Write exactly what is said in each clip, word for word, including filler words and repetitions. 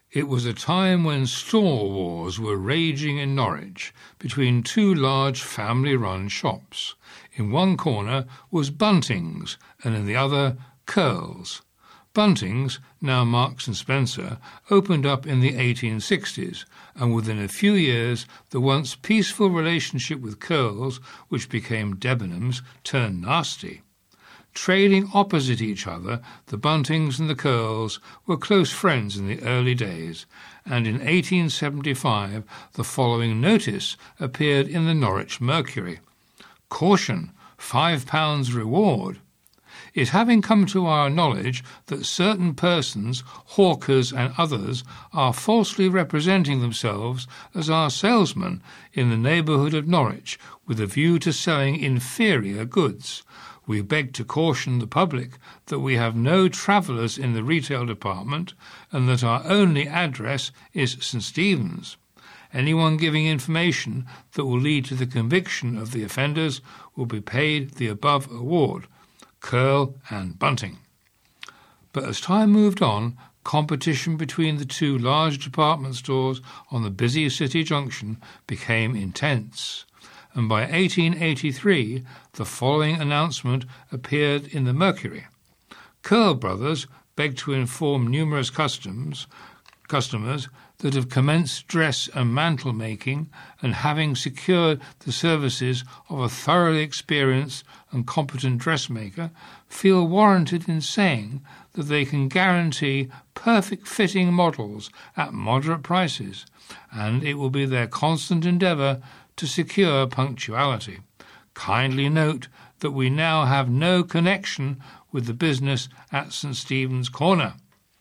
It was a time when store wars were raging in Norwich between two large family-run shops. In one corner was Bunting's and in the other Curl's. Bunting's, now Marks and Spencer, opened up in the eighteen sixties, and within a few years the once peaceful relationship with Curl's, which became Debenhams, turned nasty. Trading opposite each other, the Buntings and the Curls were close friends in the early days, and in eighteen seventy-five the following notice appeared in the Norwich Mercury. Caution, five pounds reward. It having come to our knowledge that certain persons, hawkers and others, are falsely representing themselves as our salesmen in the neighbourhood of Norwich with a view to selling inferior goods, we beg to caution the public that we have no travellers in the retail department and that our only address is St Stephen's. Anyone giving information that will lead to the conviction of the offenders will be paid the above award, Curl and Bunting. But as time moved on, competition between the two large department stores on the busy city junction became intense, and by eighteen eighty-three the following announcement appeared in the Mercury. Curl Brothers begged to inform numerous customs, customers that have commenced dress and mantle making and having secured the services of a thoroughly experienced and competent dressmaker, feel warranted in saying that they can guarantee perfect fitting models at moderate prices, and it will be their constant endeavour to secure punctuality. Kindly note that we now have no connection with the business at St Stephen's Corner.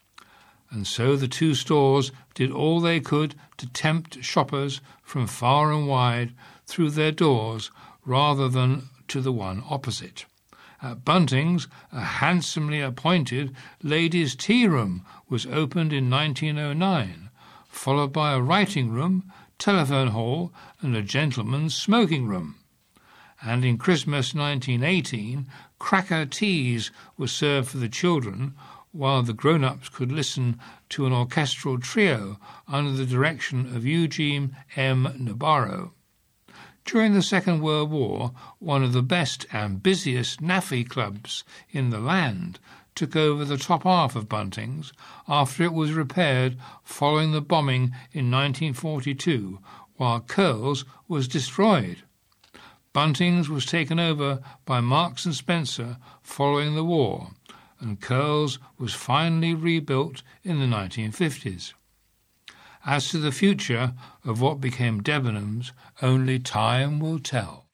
And so the two stores did all they could to tempt shoppers from far and wide through their doors rather than to the one opposite. At Bunting's, a handsomely appointed ladies' tea room was opened in nineteen oh nine, followed by a writing room, telephone hall and a gentleman's smoking room. And in Christmas nineteen eighteen, cracker teas were served for the children, while the grown-ups could listen to an orchestral trio under the direction of Eugene M. Nabarro. During the Second World War, one of the best and busiest naffy clubs in the land took over the top half of Bunting's after it was repaired following the bombing in nineteen forty-two, while Curl's was destroyed. Bunting's was taken over by Marks and Spencer following the war, and Curl's was finally rebuilt in the nineteen fifties. As to the future of what became Debenhams, only time will tell.